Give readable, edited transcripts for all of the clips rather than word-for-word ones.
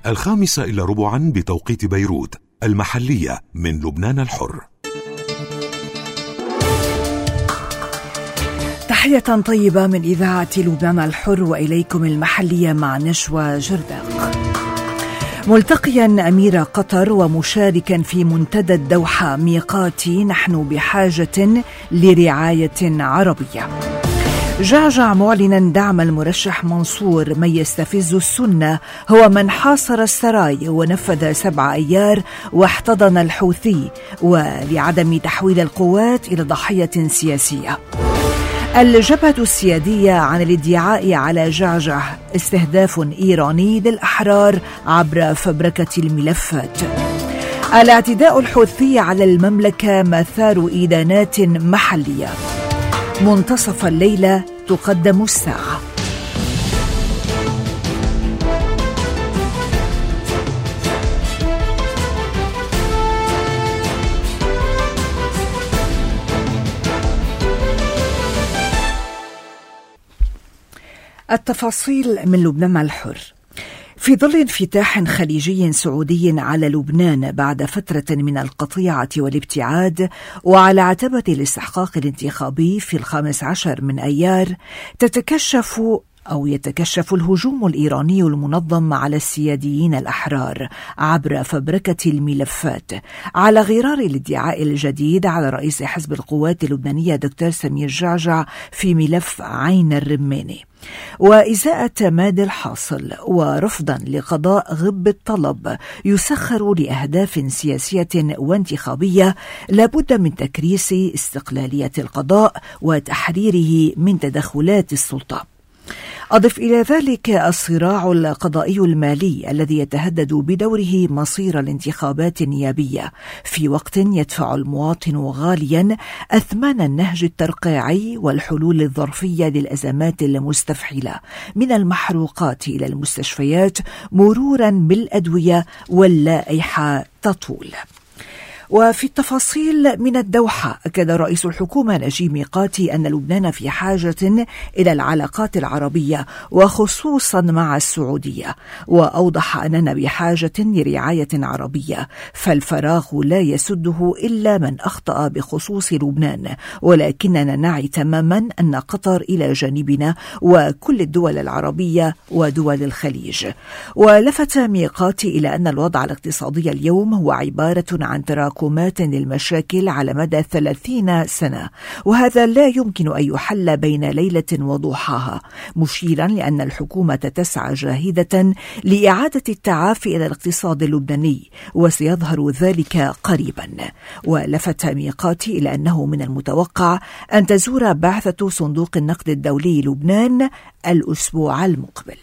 5:15 بتوقيت بيروت المحلية من لبنان الحر. تحية طيبة من إذاعة لبنان الحر وإليكم المحلية مع نشوى جرداق. ملتقيا أمير قطر ومشاركا في منتدى الدوحة ميقاتي نحن بحاجة لرعاية عربية. جعجع معلنا دعم المرشح منصور. من يستفز السنة هو من حاصر السراي ونفذ 7 أيار واحتضن الحوثي ولعدم تحويل القوات إلى ضحية سياسية. الجبهة السيادية عن الادعاء على جعجع استهداف إيراني للأحرار عبر فبركة الملفات. الاعتداء الحوثي على المملكة مثار إدانات محلية. منتصف الليلة تقدم الساعة. التفاصيل من لبنان الحر. في ظل انفتاح خليجي سعودي على لبنان بعد فترة من القطيعة والابتعاد وعلى عتبة الاستحقاق الانتخابي في 15 من أيار، يتكشف الهجوم الإيراني المنظم على السياديين الأحرار عبر فبركة الملفات على غرار الادعاء الجديد على رئيس حزب القوات اللبنانية دكتور سمير جعجع في ملف عين الرماني. وإزاء تمادي الحاصل ورفضا لقضاء غب الطلب يسخر لأهداف سياسية وانتخابية لابد من تكريس استقلالية القضاء وتحريره من تدخلات السلطة. أضف إلى ذلك الصراع القضائي المالي الذي يتهدد بدوره مصير الانتخابات النيابية في وقت يدفع المواطن غاليا أثمان النهج الترقيعي والحلول الظرفية للأزمات المستفحلة من المحروقات إلى المستشفيات مرورا بالأدوية واللائحة تطول. وفي التفاصيل من الدوحة، أكد رئيس الحكومة نجيب ميقاتي أن لبنان في حاجة إلى العلاقات العربية وخصوصا مع السعودية، وأوضح أننا بحاجة لرعاية عربية، فالفراغ لا يسده إلا من أخطأ بخصوص لبنان، ولكننا نعي تماما أن قطر إلى جانبنا وكل الدول العربية ودول الخليج. ولفت ميقاتي إلى أن الوضع الاقتصادي اليوم هو عبارة عن تراكمات للمشاكل على مدى 30 سنة، وهذا لا يمكن أن يحل بين ليلة وضحاها، مشيرا لأن الحكومة تسعى جاهدة لإعادة التعافي إلى الاقتصاد اللبناني وسيظهر ذلك قريبا. ولفت ميقاتي إلى أنه من المتوقع أن تزور بعثة صندوق النقد الدولي لبنان الأسبوع المقبل.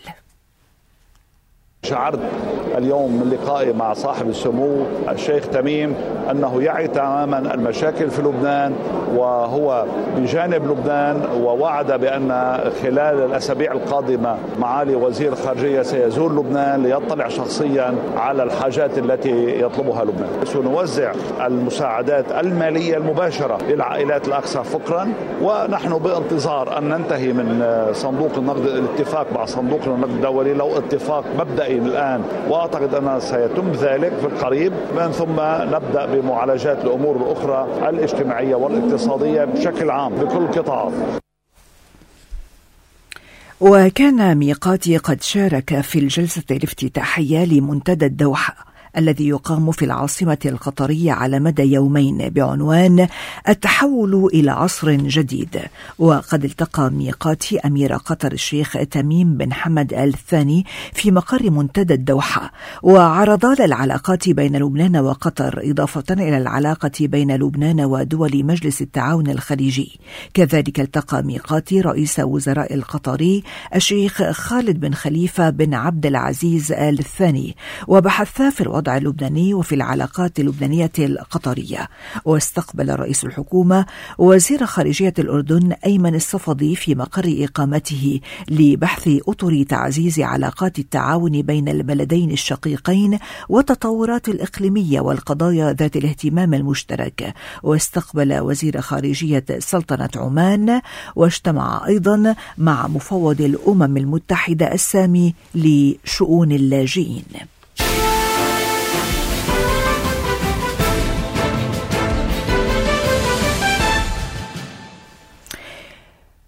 شعرت اليوم من لقائي مع صاحب السمو الشيخ تميم أنه يعي تماما المشاكل في لبنان وهو بجانب لبنان، ووعد بأن خلال الأسابيع القادمة معالي وزير الخارجية سيزور لبنان ليطلع شخصيا على الحاجات التي يطلبها لبنان. سنوزع المساعدات المالية المباشرة للعائلات الأكثر فقرا، ونحن بانتظار أن ننتهي من صندوق النقد الاتفاق مع صندوق النقد الدولي لو اتفاق مبدئي الآن، وأعتقد أنه سيتم ذلك في القريب، من ثم نبدأ بمعالجات الأمور الأخرى الاجتماعية والاقتصادية بشكل عام بكل القطاعات. وكان ميقاتي قد شارك في الجلسة الافتتاحية لمنتدى الدوحة الذي يقام في العاصمة القطرية على مدى يومين بعنوان التحول إلى عصر جديد. وقد التقى ميقاتي أمير قطر الشيخ تميم بن حمد آل ثاني في مقر منتدى الدوحة، وعرضا العلاقات بين لبنان وقطر إضافة إلى العلاقة بين لبنان ودول مجلس التعاون الخليجي. كذلك التقى ميقاتي رئيس وزراء القطري الشيخ خالد بن خليفة بن عبد العزيز آل الثاني، وبحثا في الوضع اللبناني وفي العلاقات اللبنانية القطرية. واستقبل رئيس الحكومة وزير خارجية الأردن أيمن الصفدي في مقر إقامته لبحث أطر تعزيز علاقات التعاون بين البلدين الشقيقين والتطورات الإقليمية والقضايا ذات الاهتمام المشترك. واستقبل وزير خارجية سلطنة عمان، واجتمع أيضا مع مفوض الأمم المتحدة السامي لشؤون اللاجئين.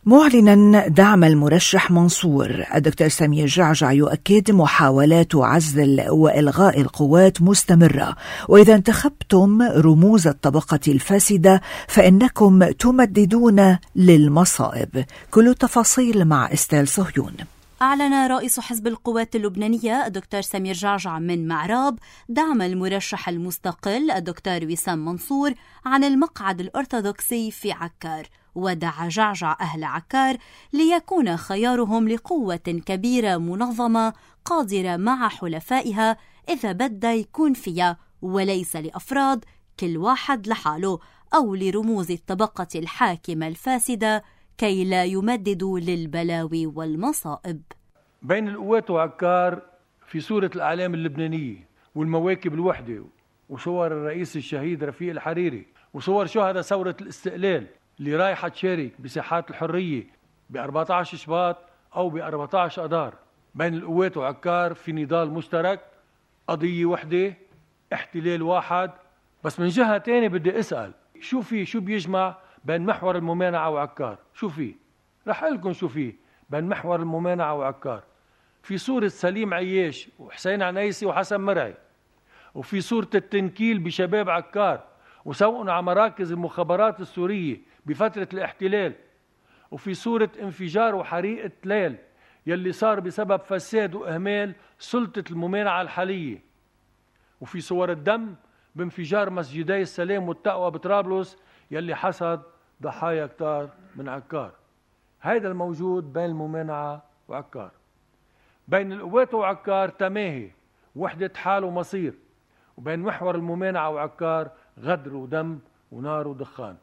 معلنا دعم المرشح منصور، الدكتور سمير جعجع يؤكد محاولات عزل وإلغاء القوات مستمرة، وإذا انتخبتم رموز الطبقة الفاسدة فإنكم تمددون للمصائب. كل التفاصيل مع استيل صهيون. أعلن رئيس حزب القوات اللبنانية الدكتور سمير جعجع من معراب دعم المرشح المستقل الدكتور وسام منصور عن المقعد الأرثوذكسي في عكار، ودعا جعجع أهل عكار ليكون خيارهم لقوة كبيرة منظمة قادرة مع حلفائها إذا بدا يكون فيها، وليس لأفراد كل واحد لحاله أو لرموز الطبقة الحاكمة الفاسدة كي لا يمددوا للبلاوي والمصائب. بين القوات وعكار في صورة الأعلام اللبنانية والمواكب الوحدة وصور الرئيس الشهيد رفيق الحريري وصور شهداء ثورة الاستقلال اللي رايحة تشارك بساحات الحرية ب 14 شباط أو ب 14 أذار. بين القوات وعكار في نضال مشترك، قضية وحدة، احتلال واحد. بس من جهة تانية بدي أسأل شو بيجمع بين محور الممانعة وعكار؟ شو فيه؟ رح أقول لكم شو فيه بين محور الممانعة وعكار. في صورة سليم عياش وحسين عنيسي وحسن مرعي، وفي صورة التنكيل بشباب عكار وسوقنا على مراكز المخابرات السورية بفترة الاحتلال، وفي صورة انفجار وحريقة تلال يلي صار بسبب فساد وإهمال سلطة الممانعة الحالية، وفي صور الدم بانفجار مسجدي السلام والتقوى بطرابلس يلي حصد ضحايا كتار من عكار. هيدا الموجود بين الممانعة وعكار. بين القوات وعكار تماهي، وحدة حال ومصير، وبين محور الممانعة وعكار غدر ودم ونار ودخان.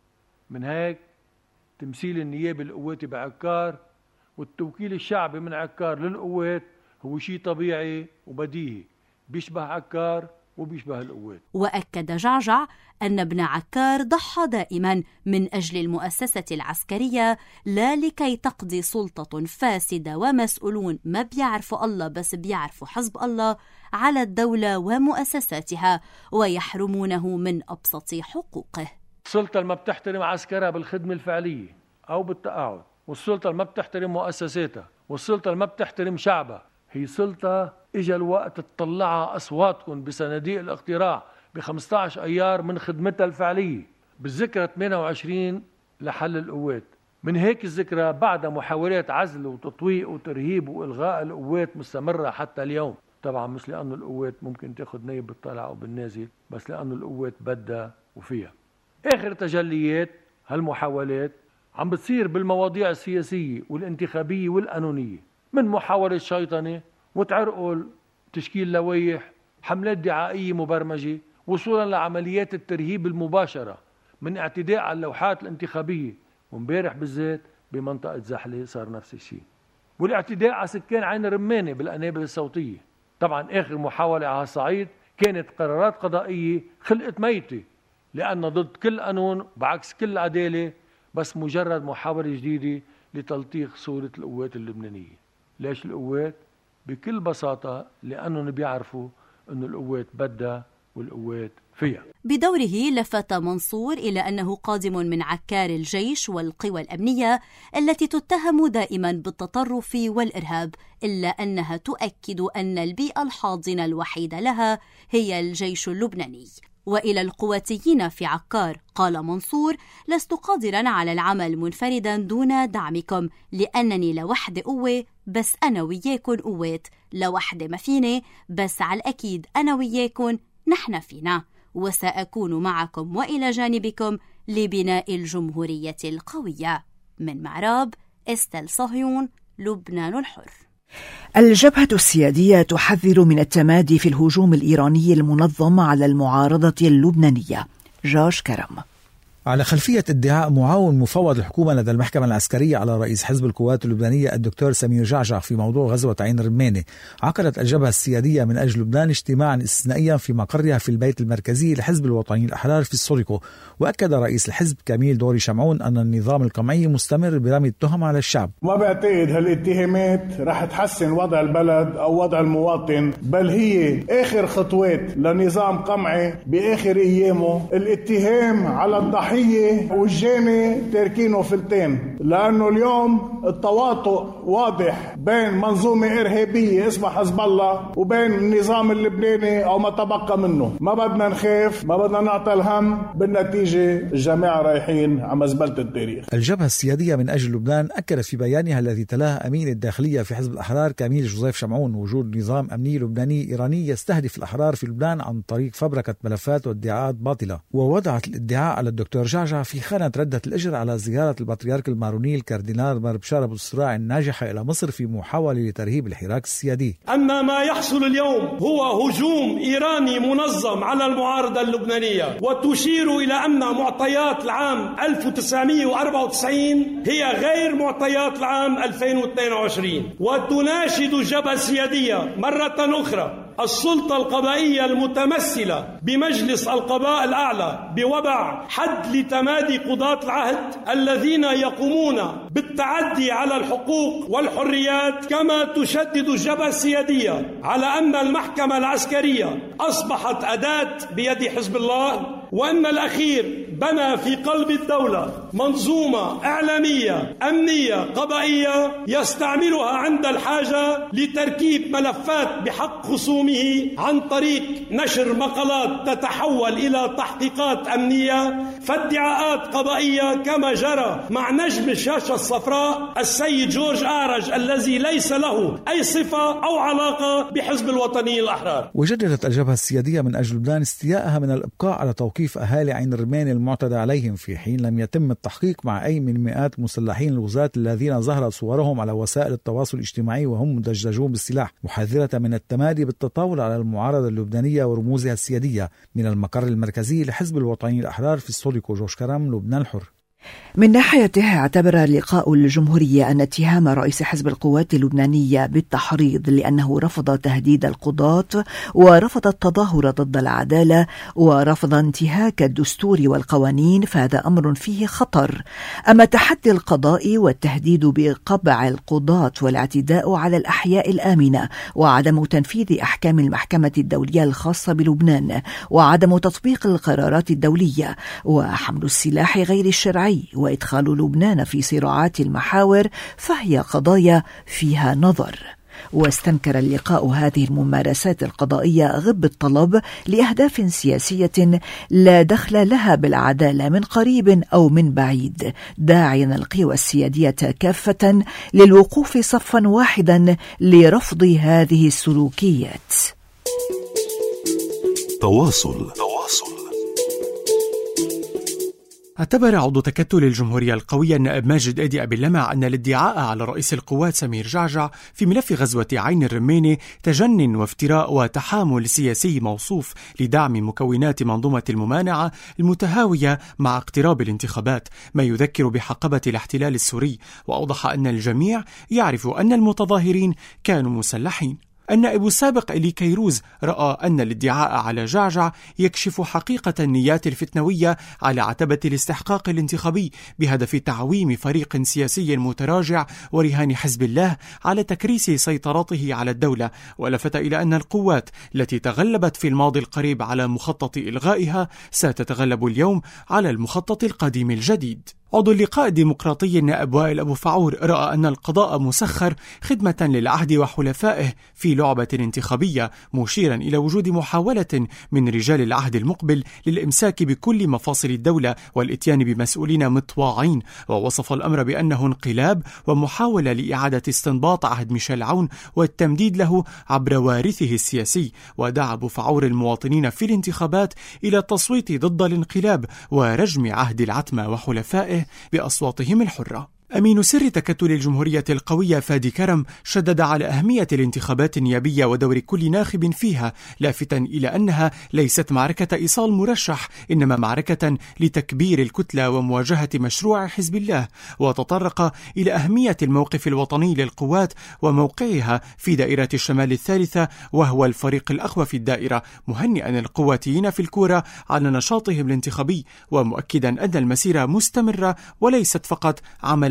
من هيك تمثيل النيابة القواتي بعكار والتوكيل الشعبي من عكار للقوات هو شيء طبيعي وبديهي، بيشبه عكار وبيشبه القوات. وأكد جعجع أن ابن عكار ضحى دائما من أجل المؤسسة العسكرية لا لكي تقضي سلطة فاسدة ومسؤولون ما بيعرفوا الله بس بيعرفوا حزب الله على الدولة ومؤسساتها ويحرمونه من أبسط حقوقه. السلطة اللي ما بتحترم عسكرها بالخدمة الفعلية أو بالتقاعد، والسلطة اللي ما بتحترم مؤسساتها، والسلطة اللي ما بتحترم شعبها، هي سلطة إجا الوقت تطلعها أصواتكم بصناديق الاقتراع ب15 أيار من خدمتها الفعلية بالذكرى 28 لحل القوات. من هيك الذكرى بعد محاولات عزل وتطويق وترهيب وإلغاء القوات مستمرة حتى اليوم. طبعا مش لأنه القوات ممكن تاخد نايب بالطلع أو بالنازل، بس لأنه القوات بدها وفيها. آخر تجليات هالمحاولات عم بتصير بالمواضيع السياسية والانتخابية والقانونية، من محاولة شيطنة وتعرقل تشكيل لوائح، حملات دعائية مبرمجة، وصولا لعمليات الترهيب المباشرة من اعتداء على اللوحات الانتخابية، ومبارح بالذات بمنطقة زحلة صار نفس الشيء، والاعتداء على سكان عين رمانة بالقنابل الصوتية. طبعا آخر محاولة على الصعيد كانت قرارات قضائية خلقت ميتة لأنها ضد كل قانون بعكس كل عدالة، بس مجرد محاولة جديدة لتلطيخ صورة القوات اللبنانية. ليش القوات؟ بكل بساطة لأنهم بيعرفوا أن القوات بدها والقوات فيها. بدوره لفت منصور إلى أنه قادم من عكار الجيش والقوى الأمنية التي تتهم دائما بالتطرف والإرهاب، إلا أنها تؤكد أن البيئة الحاضنة الوحيدة لها هي الجيش اللبناني. وإلى القواتيين في عكار قال منصور: لست قادرا على العمل منفردا دون دعمكم، لأنني لوحدي قوة بس أنا وياكن قوات، لوحدي ما فيني بس على الأكيد أنا وياكن نحن فينا، وسأكون معكم وإلى جانبكم لبناء الجمهورية القوية. من معراب، استيل صهيون، لبنان الحر. الجبهة السيادية تحذر من التمادي في الهجوم الإيراني المنظم على المعارضة اللبنانية. جاش كرم. على خلفية ادعاء معاون مفوض الحكومة لدى المحكمة العسكرية على رئيس حزب القوات اللبنانية الدكتور سمير جعجع في موضوع غزوة عين رمانة، عقدت الجبهة السيادية من أجل لبنان اجتماعا استثنائيا في مقرها في البيت المركزي لحزب الوطنيين الأحرار في السوريكو. وأكد رئيس الحزب كميل دوري شمعون أن النظام القمعي مستمر برمي التهم على الشعب. ما بعتقد هالاتهامات رح تحسن وضع البلد أو وضع المواطن، بل هي آخر خطوات لنظام قمعي بآخر أيامه. الاتهام على الضحية والجاني تاركينه فلتين، لأنه اليوم التواطؤ واضح بين منظومة إرهابية اسمها حزب الله وبين النظام اللبناني أو ما تبقى منه. ما بدنا نخاف، ما بدنا نعطي الهم، بالنتيجة الجماعة رايحين على مزبلة التاريخ. الجبهة السيادية من أجل لبنان أكدت في بيانها الذي تلاه أمين الداخلية في حزب الأحرار كميل جوزيف شمعون وجود نظام أمني لبناني إيراني يستهدف الأحرار في لبنان عن طريق فبركة ملفات وادعاءات باطلة، ووضعت الادعاء على الدكتور جعجع في خانة ردة الأجر على زيارة البطريرك الماروني الكاردينال مار بشار أبو الصراع الناجحة إلى مصر في محاولة لترهيب الحراك السيادي. أما ما يحصل اليوم هو هجوم إيراني منظم على المعارضة اللبنانية، وتشير إلى أن معطيات العام 1994 هي غير معطيات العام 2022، وتناشد الجبهة السيادية مرة أخرى السلطة القضائية المتمثلة بمجلس القضاء الأعلى بوضع حد لتمادي قضاة العهد الذين يقومون بالتعدي على الحقوق والحريات، كما تشدد الجبهة السيادية على أن المحكمة العسكرية أصبحت أداة بيد حزب الله، وأن الأخير بنى في قلب الدولة منظومة إعلامية أمنية قضائية يستعملها عند الحاجة لتركيب ملفات بحق خصومه عن طريق نشر مقالات تتحول إلى تحقيقات أمنية فادعاءات قضائية، كما جرى مع نجم الشاشة الصفراء السيد جورج أعرج الذي ليس له أي صفة أو علاقة بحزب الوطني الأحرار. وجددت الجبهة السيادية من أجل لبنان استيائها من الإبقاء على توقيف أهالي عين الرماني المعتدى عليهم، في حين لم يتم التحقيق مع أي من مئات المسلحين الغزاة الذين ظهرت صورهم على وسائل التواصل الاجتماعي وهم مدججون بالسلاح، محذرة من التمادي بالتطاول على المعارضة اللبنانية ورموزها السيادية. من المقر المركزي لحزب الوطني الأحرار في السوديكو جوش كرم، لبنان الحر. من ناحيته اعتبر لقاء الجمهورية أن اتهام رئيس حزب القوات اللبنانية بالتحريض لأنه رفض تهديد القضاة ورفض التظاهر ضد العدالة ورفض انتهاك الدستور والقوانين فهذا أمر فيه خطر. أما تحدي القضاء والتهديد بقبع القضاة والاعتداء على الأحياء الآمنة وعدم تنفيذ أحكام المحكمة الدولية الخاصة بلبنان وعدم تطبيق القرارات الدولية وحمل السلاح غير الشرعي وإدخال لبنان في صراعات المحاور فهي قضايا فيها نظر. واستنكر اللقاء هذه الممارسات القضائية غب الطلب لأهداف سياسية لا دخل لها بالعدالة من قريب أو من بعيد، داعيا القوى السيادية كافة للوقوف صفا واحدا لرفض هذه السلوكيات. تواصل. اعتبر عضو تكتل الجمهورية القوية النائب ماجد آدي أبي اللمع أن الادعاء على رئيس القوات سمير جعجع في ملف غزوة عين الرماني تجن وافتراء وتحامل سياسي موصوف لدعم مكونات منظومة الممانعة المتهاوية مع اقتراب الانتخابات، ما يذكر بحقبة الاحتلال السوري، وأوضح أن الجميع يعرف أن المتظاهرين كانوا مسلحين. النائب السابق إلي كيروز رأى أن الادعاء على جعجع يكشف حقيقة النيات الفتنوية على عتبة الاستحقاق الانتخابي بهدف تعويم فريق سياسي متراجع ورهان حزب الله على تكريس سيطرته على الدولة، ولفت إلى أن القوات التي تغلبت في الماضي القريب على مخطط إلغائها ستتغلب اليوم على المخطط القديم الجديد. عضو اللقاء الديمقراطي النائب وائل أبو فعور رأى أن القضاء مسخر خدمة للعهد وحلفائه في لعبة انتخابية، مشيرا إلى وجود محاولة من رجال العهد المقبل للإمساك بكل مفاصل الدولة والإتيان بمسؤولين مطواعين، ووصف الأمر بأنه انقلاب ومحاولة لإعادة استنباط عهد ميشيل عون والتمديد له عبر وارثه السياسي. ودعا أبو فعور المواطنين في الانتخابات إلى التصويت ضد الانقلاب ورجم عهد العتمة وحلفائه بأصواتهم الحرة. أمين سر تكتل الجمهورية القوية فادي كرم شدد على أهمية الانتخابات النيابية ودور كل ناخب فيها، لافتا إلى أنها ليست معركة إيصال مرشح، إنما معركة لتكبير الكتلة ومواجهة مشروع حزب الله. وتطرق إلى أهمية الموقف الوطني للقوات وموقعها في دائرة الشمال الثالثة وهو الفريق الأقوى في الدائرة، مهنئا القواتيين في الكورة على نشاطهم الانتخابي، ومؤكدا أن المسيرة مستمرة وليست فقط عملا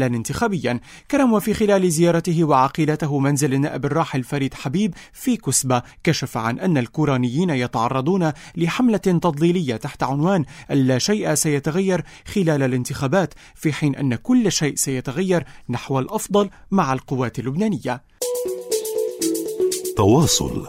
انتخابيا. كرم وفي خلال زيارته وعقيلته منزل النائب الراحل فريد حبيب في كسبة كشف عن أن الكورانيين يتعرضون لحملة تضليلية تحت عنوان لا شيء سيتغير خلال الانتخابات، في حين أن كل شيء سيتغير نحو الأفضل مع القوات اللبنانية. تواصل.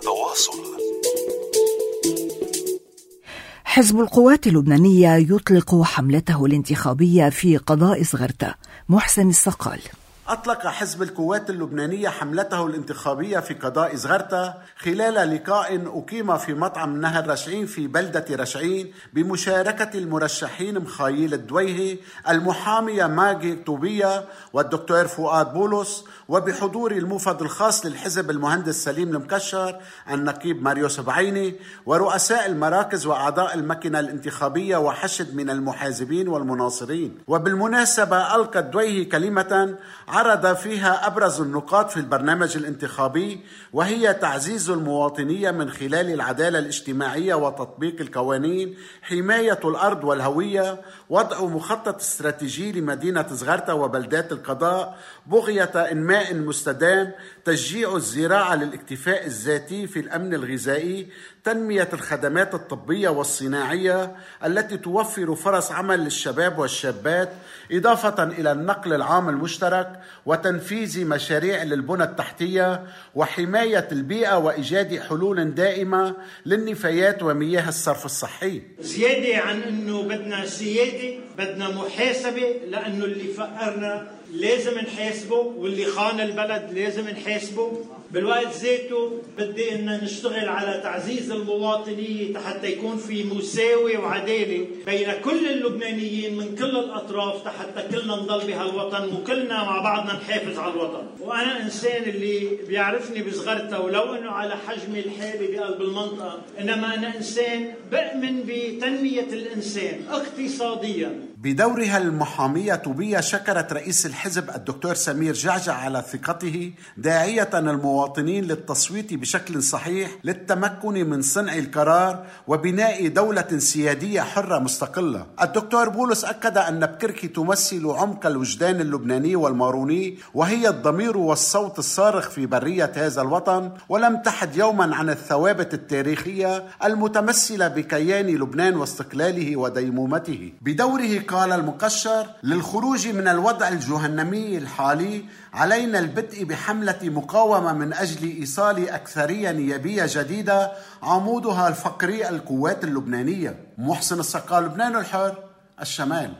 حزب القوات اللبنانية يطلق حملته الانتخابية في قضاء زغرتة. محسن الصقال. أطلق حزب القوات اللبنانية حملته الانتخابية في قضاء زغرتة خلال لقاء أقيم في مطعم نهر رشعين في بلدة رشعين بمشاركة المرشحين مخايل الدويهي، المحامية ماجي طوبية والدكتور فؤاد بولس، وبحضور الموفد الخاص للحزب المهندس سليم المكشر، النقيب ماريو سبعيني، ورؤساء المراكز وأعضاء المكنة الانتخابية وحشد من المحازبين والمناصرين. وبالمناسبة ألقى الدويهي كلمة عرض فيها أبرز النقاط في البرنامج الانتخابي، وهي تعزيز المواطنية من خلال العدالة الاجتماعية وتطبيق القوانين، حماية الأرض والهوية، وضع مخطط استراتيجي لمدينة زغرتة وبلدات القضاء، بغية إنماء مستدام، تشجيع الزراعة للاكتفاء الذاتي في الأمن الغذائي، تنمية الخدمات الطبية والصناعية التي توفر فرص عمل للشباب والشابات، إضافة إلى النقل العام المشترك وتنفيذ مشاريع للبنى التحتية وحماية البيئة وإيجاد حلول دائمة للنفايات ومياه الصرف الصحي. زيادة عن أنه بدنا سيادة، بدنا محاسبة، لأنه اللي فقرنا لازم نحاسبه، واللي خان البلد لازم نحاسبه. بالوقت ذاته بدي إن نشتغل على تعزيز المواطنية حتى يكون في مساواة وعدالة بين كل اللبنانيين من كل الأطراف، حتى كلنا نضل بهالوطن وكلنا مع بعضنا نحافظ على الوطن. وأنا إنسان اللي بيعرفني بزغرتة ولو إنه على حجمي الحالي بقلب المنطقة، إنما أنا إنسان بأمن بتنمية الإنسان اقتصاديا. بدورها المحامية طوبية شكرت رئيس الحزب الدكتور سمير جعجع على ثقته، داعية المواطنين للتصويت بشكل صحيح للتمكن من صنع القرار وبناء دولة سيادية حرة مستقلة. الدكتور بولس أكد أن بكركي تمثل عمق الوجدان اللبناني والماروني، وهي الضمير والصوت الصارخ في برية هذا الوطن، ولم تحد يوما عن الثوابت التاريخية المتمثلة بكيان لبنان واستقلاله وديمومته. بدوره قال المكشر: للخروج من الوضع الجهنمي الحالي علينا البدء بحملة مقاومة من أجل إيصال أكثرية نيابية جديدة عمودها الفقري القوات اللبنانية. محسن الصقال، لبنان الحر، الشمال.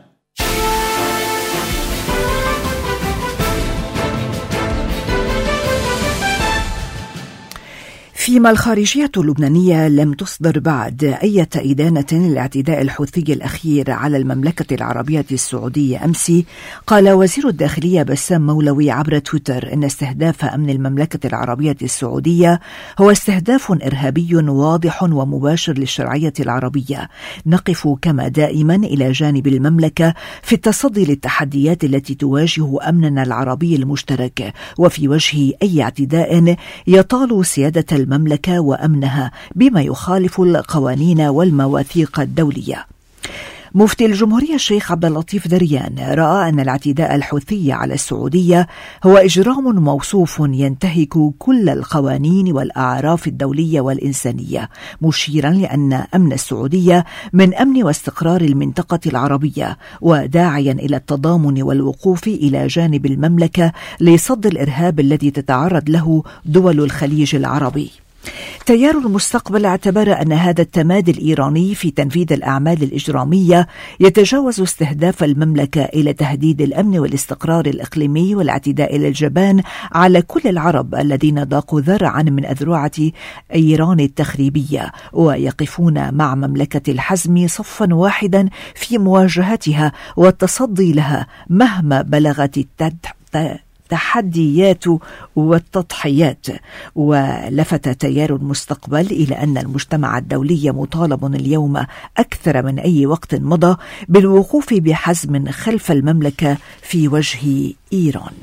فيما الخارجية اللبنانية لم تصدر بعد أي إدانة للاعتداء الحوثي الأخير على المملكة العربية السعودية أمس، قال وزير الداخلية بسام مولوي عبر تويتر إن استهداف أمن المملكة العربية السعودية هو استهداف إرهابي واضح ومباشر للشرعية العربية. نقف كما دائما إلى جانب المملكة في التصدي للتحديات التي تواجه أمننا العربي المشترك، وفي وجه أي اعتداء يطال سيادة المملكة وأمنها بما يخالف القوانين والمواثيق الدولية. مفتي الجمهورية الشيخ عبد اللطيف ذريان رأى أن الاعتداء الحوثي على السعودية هو إجرام موصوف ينتهك كل القوانين والأعراف الدولية والإنسانية، مشيرا لأن أمن السعودية من أمن واستقرار المنطقة العربية، وداعيا إلى التضامن والوقوف إلى جانب المملكة لصد الإرهاب الذي تتعرض له دول الخليج العربي. تيار المستقبل اعتبر أن هذا التمادي الإيراني في تنفيذ الأعمال الإجرامية يتجاوز استهداف المملكة إلى تهديد الأمن والاستقرار الإقليمي والاعتداء إلى الجبان على كل العرب الذين ضاقوا ذرعا من أذرعة إيران التخريبية، ويقفون مع مملكة الحزم صفا واحدا في مواجهتها والتصدي لها مهما بلغت التحديات والتضحيات. ولفت تيار المستقبل إلى أن المجتمع الدولي مطالب اليوم أكثر من أي وقت مضى بالوقوف بحزم خلف المملكة في وجه إيران.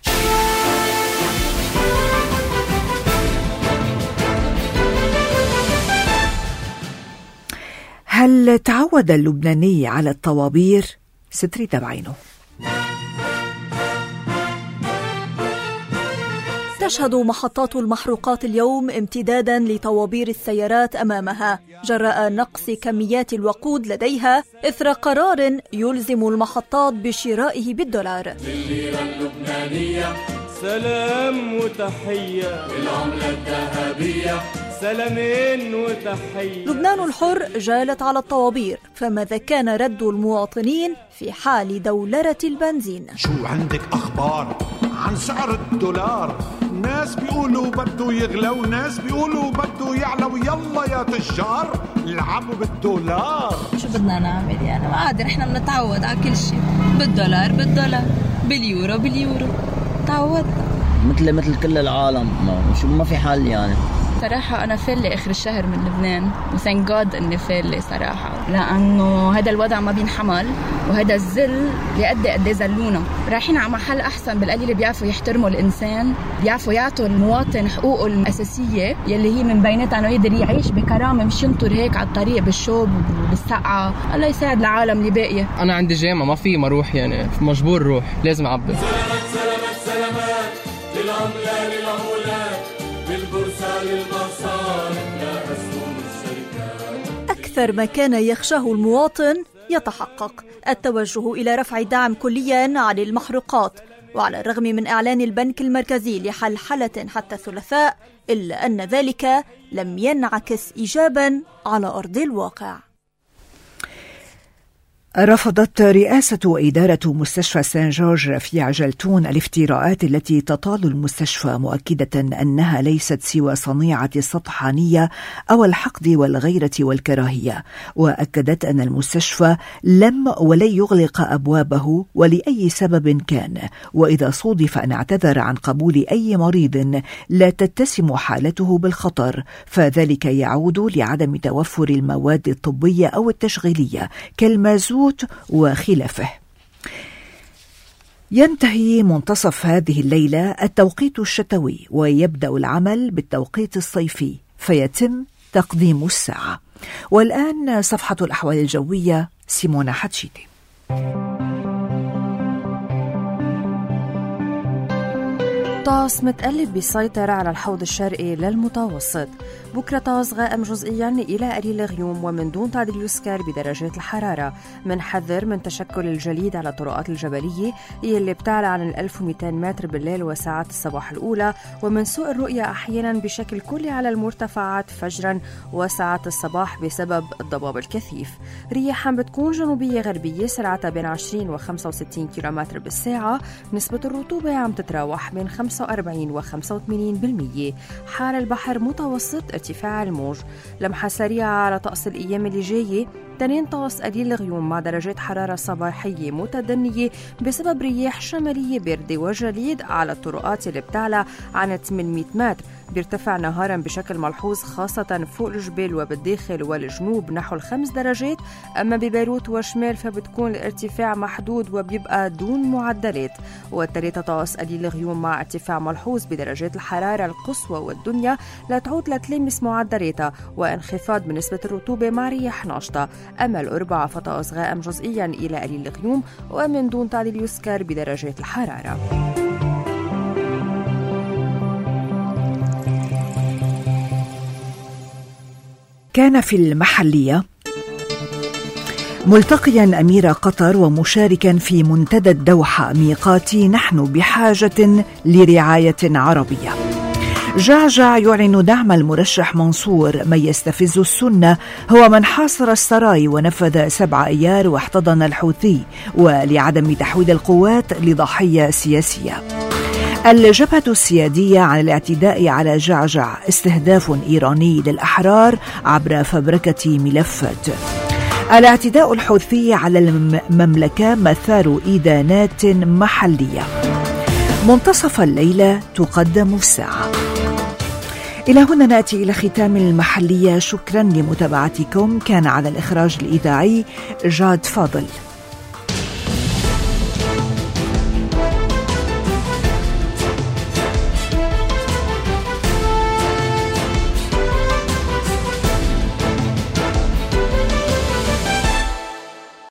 هل تعود اللبناني على الطوابير؟ ستري تبعينه. تشهد محطات المحروقات اليوم امتدادا لطوابير السيارات أمامها جراء نقص كميات الوقود لديها إثر قرار يلزم المحطات بشرائه بالدولار. للليرة اللبنانية سلام وتحية، للعملة الذهبية سلامين وتحية. لبنان الحر جالت على الطوابير، فماذا كان رد المواطنين في حال دولرة البنزين؟ شو عندك أخبار عن سعر الدولار؟ ناس بيقولوا بده يغلى وناس بيقولوا بده يعلى، ويلا يا تجار العبوا بالدولار. شو بدنا نعمل يعني؟ ما قادر، احنا بنتعود على كل شيء، بالدولار بالدولار، باليورو باليورو، تعودنا مثل كل العالم. ما في حل يعني. صراحة أنا فالة آخر الشهر من لبنان، وثانك جاد إني فالة صراحة، لأنه هذا الوضع ما بينحمل، وهذا الذل قد زلونا. رايحين على محل أحسن بالقليل، بيعرفوا يحترموا الإنسان، بيعرفوا يعطوا المواطن حقوقه الأساسية يلي هي من بيناتها إنه يقدر يعيش بكرامة، مش ينطر هيك على الطريق بالشوب وبالسقعة. الله يساعد العالم اللي باقية. أنا عندي جامعة ما في مروح يعني، مجبور روح، لازم أعبر. سلامات للعملة للعملات، بالبورصة للمصارف، لا أسهم الشركات. أكثر ما كان يخشاه المواطن يتحقق، التوجه إلى رفع دعم كليا عن المحروقات. وعلى الرغم من إعلان البنك المركزي لحلحلة حتى الثلاثاء، إلا أن ذلك لم ينعكس إيجابا على أرض الواقع. رفضت رئاسة وإدارة مستشفى سان جورج رفيع جلتون الافتراءات التي تطال المستشفى، مؤكدة أنها ليست سوى صنيعة السطحانية أو الحقد والغيرة والكراهية. وأكدت أن المستشفى لم ولن يغلق أبوابه ولأي سبب كان، وإذا صودف أن اعتذر عن قبول أي مريض لا تتسم حالته بالخطر، فذلك يعود لعدم توفر المواد الطبية أو التشغيلية كالمازوت وخلافه. ينتهي منتصف هذه الليلة التوقيت الشتوي، ويبدأ العمل بالتوقيت الصيفي، فيتم تقديم الساعة. والآن صفحة الأحوال الجوية، سيمونا حتشيتي. طقس متقلب بيسيطر على الحوض الشرقي للمتوسط. بكرة طقس غائم جزئيا إلى قليل الغيوم ومن دون تعديل يسكر بدرجات الحرارة. منحذر من تشكل الجليد على الطرقات الجبلية اللي بتعلى عن 1200 متر بالليل وساعات الصباح الأولى، ومن سوء الرؤية أحيانا بشكل كلي على المرتفعات فجرا وساعات الصباح بسبب الضباب الكثيف. رياح بتكون جنوبية غربية سرعتها بين 20 و 65 كيلومتر بالساعة. نسبة الرطوبة عم تتراوح بين 45 و 85%. حار البحر متوسط ارتفاع الموج. لمحة سريعة على طقس الأيام اللي جاية. تنين طقس قليل الغيوم مع درجات حرارة صباحية متدنية بسبب رياح شمالية باردة وجليد على الطرقات اللي بتعلى عن 800 متر. بيرتفع نهارا بشكل ملحوظ خاصة فوق الجبال وبالداخل والجنوب نحو 5 درجات، أما ببيروت وشمال فبتكون الارتفاع محدود وبيبقى دون معدلات. والتلاتة طقس قليل الغيوم مع ارتفاع ملحوظ بدرجات الحرارة القصوى والدنيا لا تعود لتلامس معدلاتها، وانخفاض بنسبة الرطوبة مع رياح ناشطة. أما الأربعاء فطقس غائم جزئيا إلى قليل الغيوم ومن دون تعديل يسكر بدرجات الحرارة. كان في المحلية ملتقيا أمير قطر ومشاركا في منتدى الدوحة ميقاتي نحن بحاجة لرعاية عربية. جعجع يعلن دعم المرشح منصور. من يستفز السنة هو من حاصر السراي ونفذ 7 أيار واحتضن الحوثي، ولعدم تحويل القوات لضحية سياسية. الجبهة السيادية عن الاعتداء على جعجع، استهداف إيراني للأحرار عبر فبركة ملفات. الاعتداء الحوثي على المملكة مثار إدانات محلية. منتصف الليلة تقدم الساعة. إلى هنا نأتي إلى ختام المحلية. شكرا لمتابعتكم. كان على الإخراج الإذاعي جاد فاضل.